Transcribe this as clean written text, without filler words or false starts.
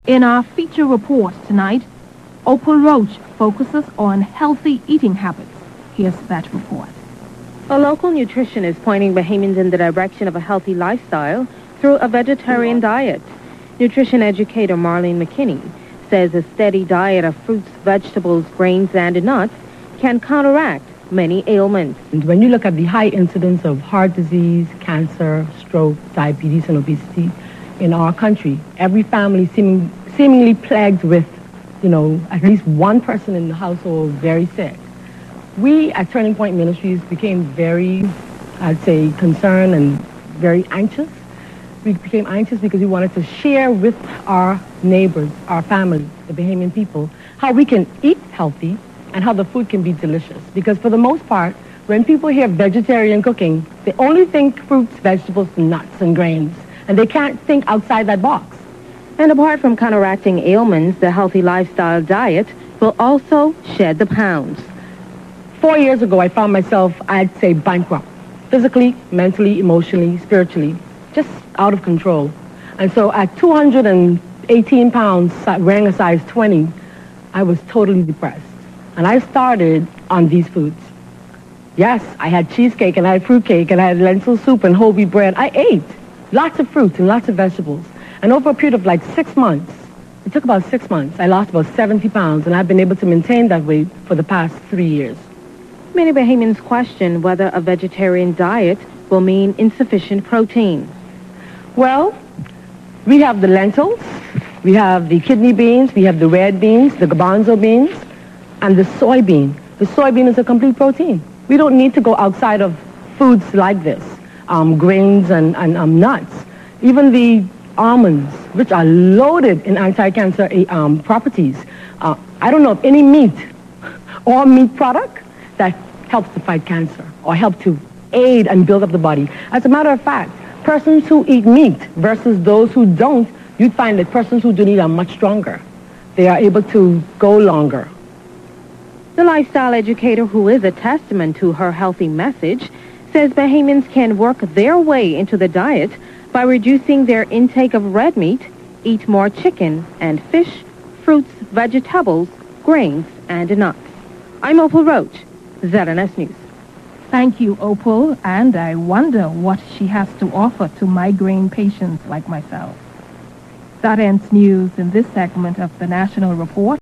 In our feature report tonight, Opal Roach focuses on healthy eating habits. Here's that report. A local nutritionist pointing Bahamians in the direction of a healthy lifestyle through a vegetarian diet. Nutrition educator Marlene McKinney says a steady diet of fruits, vegetables, grains, and nuts can counteract many ailments. And when you look at the high incidence of heart disease, cancer, stroke, diabetes, and obesity in our country, every family seemingly plagued with, at least one person in the household very sick. We at Turning Point Ministries became very, I'd say, concerned and very anxious. We became anxious because we wanted to share with our neighbors, our family, the Bahamian people, how we can eat healthy and how the food can be delicious. Because for the most part, when people hear vegetarian cooking, they only think fruits, vegetables, nuts, and grains. And they can't think outside that box. And apart from counteracting ailments, the healthy lifestyle diet will also shed the pounds. 4 years ago, I found myself, I'd say, bankrupt. Physically, mentally, emotionally, spiritually, just out of control. And so at 218 pounds, wearing a size 20, I was totally depressed. And I started on these foods. Yes, I had cheesecake and I had fruitcake and I had lentil soup and whole wheat bread. I ate lots of fruits and lots of vegetables. And over a period of like 6 months, it took about 6 months, I lost about 70 pounds, and I've been able to maintain that weight for the past 3 years. Many Bahamians question whether a vegetarian diet will mean insufficient protein. Well, we have the lentils, we have the kidney beans, we have the red beans, the garbanzo beans, and the soybean. The soybean is a complete protein. We don't need to go outside of foods like this, grains and nuts. Even the almonds, which are loaded in anti-cancer properties. I don't know of any meat or meat product that helps to fight cancer or help to aid and build up the body. As a matter of fact, persons who eat meat versus those who don't, you'd find that persons who don't eat are much stronger. They are able to go longer. The lifestyle educator, who is a testament to her healthy message, says Bahamians can work their way into the diet by reducing their intake of red meat, eat more chicken and fish, fruits, vegetables, grains, and nuts. I'm Opal Roach, ZNS News. Thank you, Opal, and I wonder what she has to offer to migraine patients like myself. That ends news in this segment of the National Report.